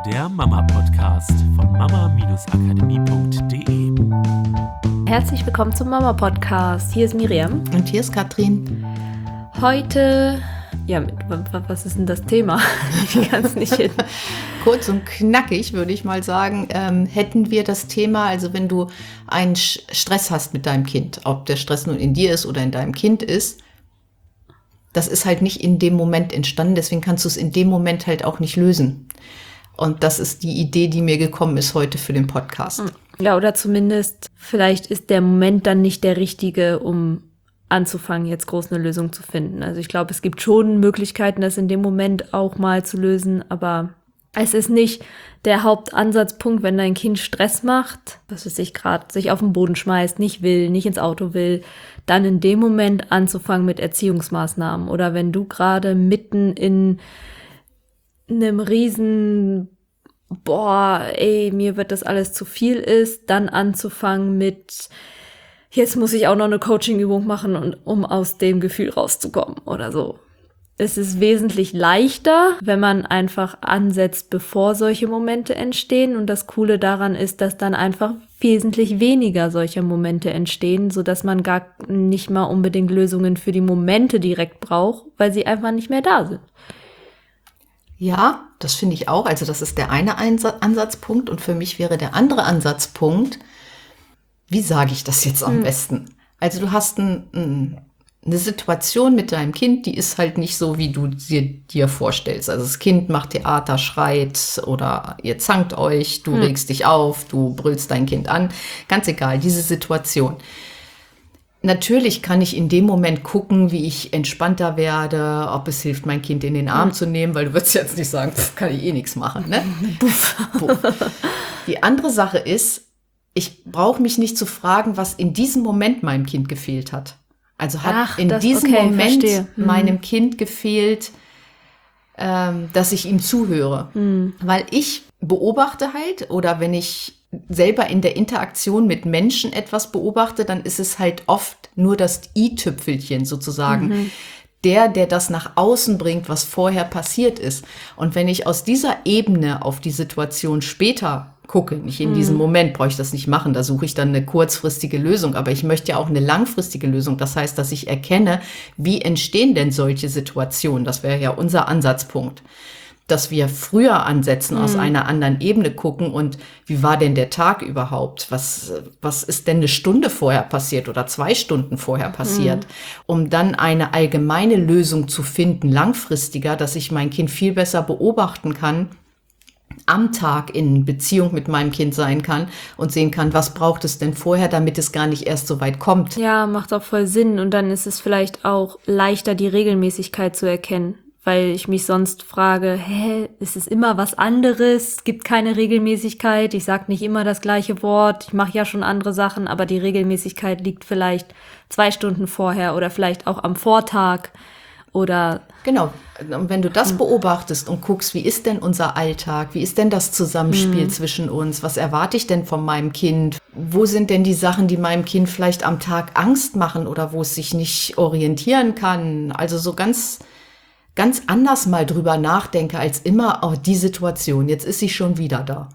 der Mama-Podcast von mama-akademie.de. Herzlich willkommen zum Mama-Podcast. Hier ist Miriam. Und hier ist Katrin. Heute, was ist denn das Thema? Ich kann es nicht hin. Kurz und knackig, würde ich mal sagen, hätten wir das Thema, also wenn du einen Stress hast mit deinem Kind, ob der Stress nun in dir ist oder in deinem Kind ist, das ist halt nicht in dem Moment entstanden, deswegen kannst du es in dem Moment halt auch nicht lösen. Und das ist die Idee, die mir gekommen ist heute für den Podcast. Ja, oder zumindest, vielleicht ist der Moment dann nicht der richtige, um anzufangen, jetzt groß eine Lösung zu finden. Also ich glaube, es gibt schon Möglichkeiten, das in dem Moment auch mal zu lösen, aber es ist nicht der Hauptansatzpunkt, wenn dein Kind Stress macht, was es sich gerade sich auf den Boden schmeißt, nicht will, nicht ins Auto will, dann in dem Moment anzufangen mit Erziehungsmaßnahmen. Oder wenn du gerade mitten in einem riesen, mir wird das alles zu viel ist, dann anzufangen mit, jetzt muss ich auch noch eine Coaching-Übung machen, um aus dem Gefühl rauszukommen oder so. Es ist wesentlich leichter, wenn man einfach ansetzt, bevor solche Momente entstehen. Und das Coole daran ist, dass dann einfach wesentlich weniger solcher Momente entstehen, sodass man gar nicht mal unbedingt Lösungen für die Momente direkt braucht, weil sie einfach nicht mehr da sind. Ja, das finde ich auch. Also das ist der eine Ansatzpunkt. Und für mich wäre der andere Ansatzpunkt, wie sage ich das jetzt am besten? Also du hast eine Situation mit deinem Kind, die ist halt nicht so, wie du sie dir vorstellst. Also das Kind macht Theater, schreit oder ihr zankt euch, du regst dich auf, du brüllst dein Kind an. Ganz egal, diese Situation. Natürlich kann ich in dem Moment gucken, wie ich entspannter werde, ob es hilft, mein Kind in den Arm zu nehmen, weil du würdest jetzt nicht sagen, kann ich eh nichts machen. Ne? Die andere Sache ist, ich brauche mich nicht zu fragen, was in diesem Moment meinem Kind gefehlt hat. Also hat in diesem Moment meinem Kind gefehlt, dass ich ihm zuhöre. Weil ich beobachte halt, oder wenn ich selber in der Interaktion mit Menschen etwas beobachte, dann ist es halt oft nur das i-Tüpfelchen sozusagen. Der das nach außen bringt, was vorher passiert ist. Und wenn ich aus dieser Ebene auf die Situation später gucke, nicht in diesem Moment, brauche ich das nicht machen, da suche ich dann eine kurzfristige Lösung, aber ich möchte ja auch eine langfristige Lösung. Das heißt, dass ich erkenne, wie entstehen denn solche Situationen? Das wäre ja unser Ansatzpunkt, dass wir früher ansetzen, aus einer anderen Ebene gucken und wie war denn der Tag überhaupt? Was ist denn eine Stunde vorher passiert oder 2 Stunden vorher passiert? Um dann eine allgemeine Lösung zu finden, langfristiger, dass ich mein Kind viel besser beobachten kann, am Tag in Beziehung mit meinem Kind sein kann und sehen kann, was braucht es denn vorher, damit es gar nicht erst so weit kommt. Ja, macht auch voll Sinn. Und dann ist es vielleicht auch leichter, die Regelmäßigkeit zu erkennen. Weil ich mich sonst frage, ist es immer was anderes? Es gibt keine Regelmäßigkeit, ich sage nicht immer das gleiche Wort, ich mache ja schon andere Sachen, aber die Regelmäßigkeit liegt vielleicht 2 Stunden vorher oder vielleicht auch am Vortag oder... Genau, und wenn du das beobachtest und guckst, wie ist denn unser Alltag, wie ist denn das Zusammenspiel zwischen uns, was erwarte ich denn von meinem Kind, wo sind denn die Sachen, die meinem Kind vielleicht am Tag Angst machen oder wo es sich nicht orientieren kann, also so ganz anders mal drüber nachdenke, als immer, die Situation, jetzt ist sie schon wieder da.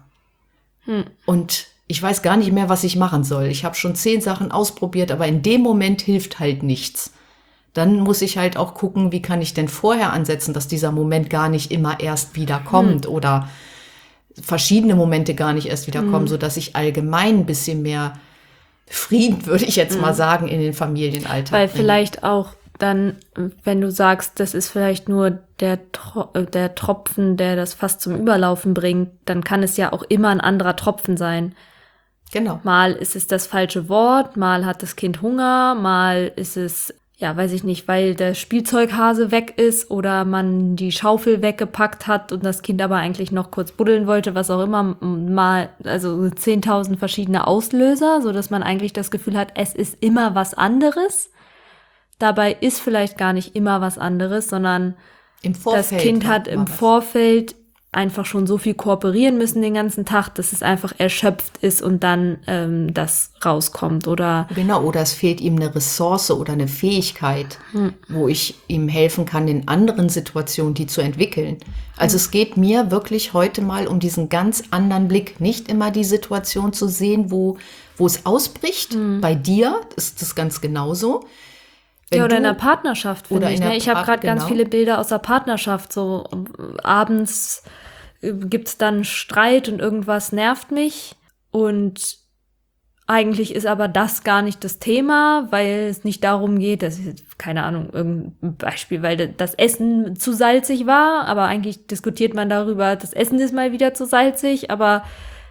Und ich weiß gar nicht mehr, was ich machen soll. Ich habe schon 10 Sachen ausprobiert, aber in dem Moment hilft halt nichts. Dann muss ich halt auch gucken, wie kann ich denn vorher ansetzen, dass dieser Moment gar nicht immer erst wieder kommt oder verschiedene Momente gar nicht erst wieder kommen, sodass ich allgemein ein bisschen mehr Frieden, würde ich jetzt mal sagen, in den Familienalltag Weil bringe. vielleicht auch dann, wenn du sagst, das ist vielleicht nur der Tropfen, der das fast zum Überlaufen bringt, dann kann es ja auch immer ein anderer Tropfen sein. Genau. Mal ist es das falsche Wort, mal hat das Kind Hunger, mal ist es, weiß ich nicht, weil der Spielzeughase weg ist oder man die Schaufel weggepackt hat und das Kind aber eigentlich noch kurz buddeln wollte, was auch immer, mal, also 10.000 verschiedene Auslöser, so dass man eigentlich das Gefühl hat, es ist immer was anderes. Dabei ist vielleicht gar nicht immer was anderes, sondern das Kind hat im Vorfeld einfach schon so viel kooperieren müssen den ganzen Tag, dass es einfach erschöpft ist und dann das rauskommt, oder? Genau, oder es fehlt ihm eine Ressource oder eine Fähigkeit, wo ich ihm helfen kann, in anderen Situationen die zu entwickeln. Also es geht mir wirklich heute mal um diesen ganz anderen Blick, nicht immer die Situation zu sehen, wo es ausbricht. Bei dir ist das ganz genauso. Ja, oder in der Partnerschaft, finde ich. Ne? Ich habe gerade ganz viele Bilder aus der Partnerschaft. So abends gibt's dann Streit und irgendwas nervt mich. Und eigentlich ist aber das gar nicht das Thema, weil es nicht darum geht, das ist, keine Ahnung, irgendein Beispiel, weil das Essen zu salzig war. Aber eigentlich diskutiert man darüber, das Essen ist mal wieder zu salzig. Aber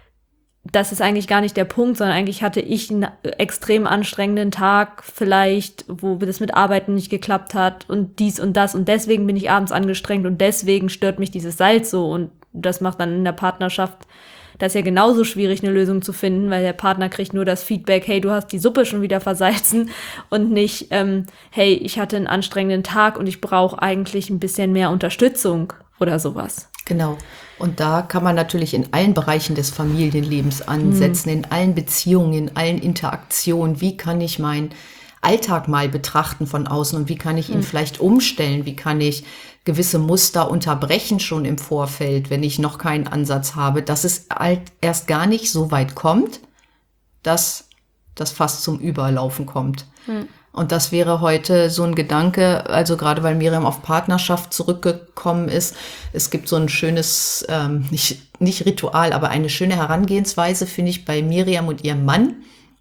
das ist eigentlich gar nicht der Punkt, sondern eigentlich hatte ich einen extrem anstrengenden Tag vielleicht, wo das mit Arbeiten nicht geklappt hat und dies und das und deswegen bin ich abends angestrengt und deswegen stört mich dieses Salz so und das macht dann in der Partnerschaft, das ist ja genauso schwierig, eine Lösung zu finden, weil der Partner kriegt nur das Feedback, hey, du hast die Suppe schon wieder versalzen und nicht, hey, ich hatte einen anstrengenden Tag und ich brauche eigentlich ein bisschen mehr Unterstützung oder sowas. Genau. Und da kann man natürlich in allen Bereichen des Familienlebens ansetzen, in allen Beziehungen, in allen Interaktionen. Wie kann ich meinen Alltag mal betrachten von außen und wie kann ich ihn vielleicht umstellen? Wie kann ich gewisse Muster unterbrechen schon im Vorfeld, wenn ich noch keinen Ansatz habe, dass es halt erst gar nicht so weit kommt, dass das fast zum Überlaufen kommt. Und das wäre heute so ein Gedanke, also gerade weil Miriam auf Partnerschaft zurückgekommen ist. Es gibt so ein schönes, nicht Ritual, aber eine schöne Herangehensweise, finde ich, bei Miriam und ihrem Mann.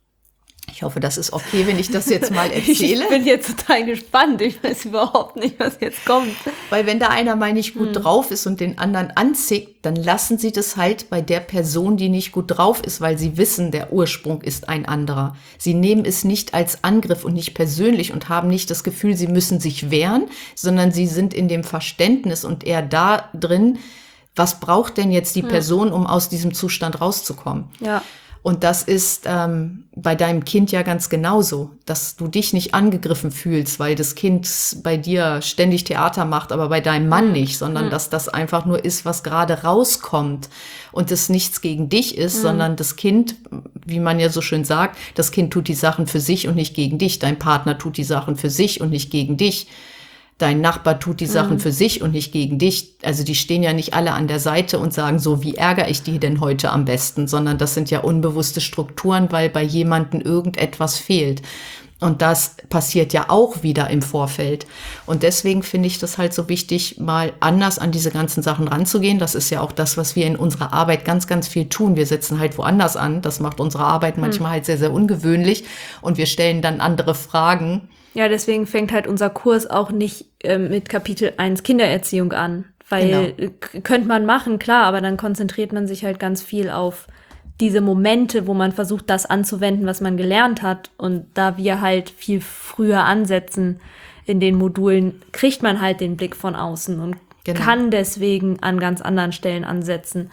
Ich hoffe, das ist okay, wenn ich das jetzt mal erzähle. Ich bin jetzt total gespannt. Ich weiß überhaupt nicht, was jetzt kommt. Weil wenn da einer mal nicht gut drauf ist und den anderen anzickt, dann lassen sie das halt bei der Person, die nicht gut drauf ist, weil sie wissen, der Ursprung ist ein anderer. Sie nehmen es nicht als Angriff und nicht persönlich und haben nicht das Gefühl, sie müssen sich wehren, sondern sie sind in dem Verständnis und eher da drin, was braucht denn jetzt die Person, um aus diesem Zustand rauszukommen? Ja. Und das ist bei deinem Kind ja ganz genauso, dass du dich nicht angegriffen fühlst, weil das Kind bei dir ständig Theater macht, aber bei deinem Mann nicht, sondern dass das einfach nur ist, was gerade rauskommt und es nichts gegen dich ist, sondern das Kind, wie man ja so schön sagt, das Kind tut die Sachen für sich und nicht gegen dich. Dein Partner tut die Sachen für sich und nicht gegen dich. Dein Nachbar tut die Sachen für sich und nicht gegen dich. Also die stehen ja nicht alle an der Seite und sagen so, wie ärgere ich die denn heute am besten, sondern das sind ja unbewusste Strukturen, weil bei jemandem irgendetwas fehlt. Und das passiert ja auch wieder im Vorfeld. Und deswegen finde ich das halt so wichtig, mal anders an diese ganzen Sachen ranzugehen. Das ist ja auch das, was wir in unserer Arbeit ganz, ganz viel tun. Wir setzen halt woanders an. Das macht unsere Arbeit manchmal halt sehr, sehr ungewöhnlich. Und wir stellen dann andere Fragen. Ja, deswegen fängt halt unser Kurs auch nicht mit Kapitel 1 Kindererziehung an. Weil könnte man machen, klar, aber dann konzentriert man sich halt ganz viel auf diese Momente, wo man versucht, das anzuwenden, was man gelernt hat. Und da wir halt viel früher ansetzen in den Modulen, kriegt man halt den Blick von außen und kann deswegen an ganz anderen Stellen ansetzen.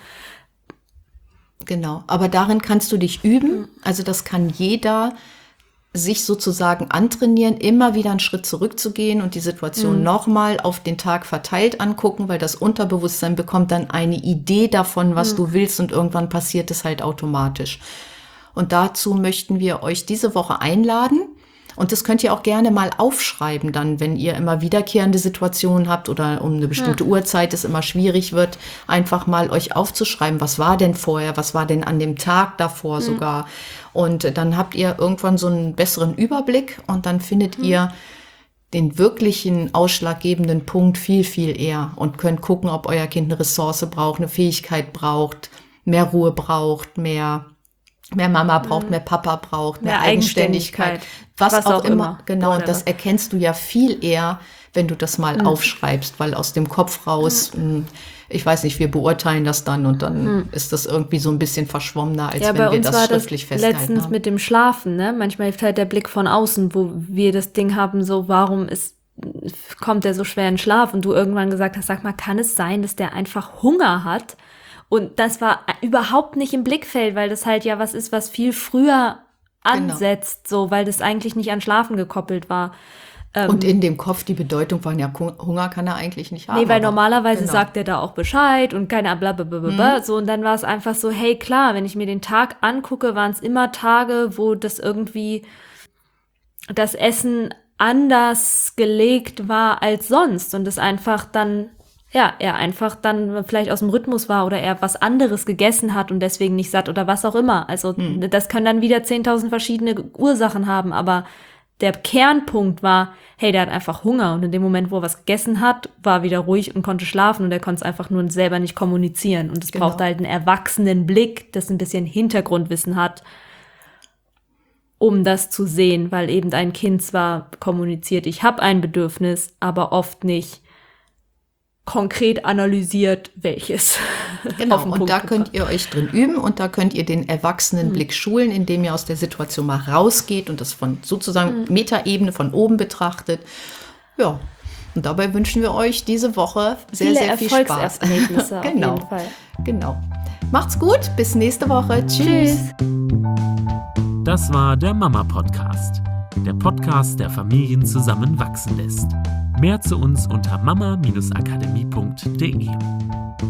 Genau, aber darin kannst du dich üben. Also das kann jeder sich sozusagen antrainieren, immer wieder einen Schritt zurückzugehen und die Situation nochmal auf den Tag verteilt angucken, weil das Unterbewusstsein bekommt dann eine Idee davon, was du willst und irgendwann passiert es halt automatisch. Und dazu möchten wir euch diese Woche einladen. Und das könnt ihr auch gerne mal aufschreiben dann, wenn ihr immer wiederkehrende Situationen habt oder um eine bestimmte Uhrzeit es immer schwierig wird, einfach mal euch aufzuschreiben, was war denn vorher, was war denn an dem Tag davor sogar. Und dann habt ihr irgendwann so einen besseren Überblick und dann findet ihr den wirklichen ausschlaggebenden Punkt viel, viel eher und könnt gucken, ob euer Kind eine Ressource braucht, eine Fähigkeit braucht, mehr Ruhe braucht, mehr Mama braucht, mehr Papa braucht, mehr Eigenständigkeit, was auch immer. Genau, und das erkennst du ja viel eher, wenn du das mal aufschreibst, weil aus dem Kopf raus, ich weiß nicht, wir beurteilen das dann und dann ist das irgendwie so ein bisschen verschwommener, als wenn wir das schriftlich festhalten. Letztens mit dem Schlafen, ne? Manchmal hilft halt der Blick von außen, wo wir das Ding haben, so warum kommt der so schwer in Schlaf und du irgendwann gesagt hast, sag mal, kann es sein, dass der einfach Hunger hat? Und das war überhaupt nicht im Blickfeld, weil das halt ja was ist, was viel früher ansetzt, so, weil das eigentlich nicht an Schlafen gekoppelt war. Und in dem Kopf die Bedeutung waren ja, Hunger kann er eigentlich nicht haben. Nee, weil normalerweise sagt er da auch Bescheid und keine blablabla. So, und dann war es einfach so, hey, klar, wenn ich mir den Tag angucke, waren es immer Tage, wo das irgendwie das Essen anders gelegt war als sonst und es einfach dann, ja, er einfach dann vielleicht aus dem Rhythmus war oder er was anderes gegessen hat und deswegen nicht satt oder was auch immer. Also das können dann wieder 10.000 verschiedene Ursachen haben, aber der Kernpunkt war, hey, der hat einfach Hunger und in dem Moment, wo er was gegessen hat, war er wieder ruhig und konnte schlafen und er konnte es einfach nur selber nicht kommunizieren und es brauchte halt einen erwachsenen Blick, das ein bisschen Hintergrundwissen hat, um das zu sehen, weil eben ein Kind zwar kommuniziert, ich habe ein Bedürfnis, aber oft nicht konkret analysiert, welches. Genau, und da könnt ihr euch drin üben und da könnt ihr den Erwachsenenblick schulen, indem ihr aus der Situation mal rausgeht und das von sozusagen Metaebene von oben betrachtet. Ja, und dabei wünschen wir euch diese Woche sehr viel Spaß. Genau. Auf jeden Fall. Genau. Macht's gut, bis nächste Woche. Tschüss. Das war der Mama-Podcast. Der Podcast, der Familien zusammenwachsen lässt. Mehr zu uns unter mama-akademie.de.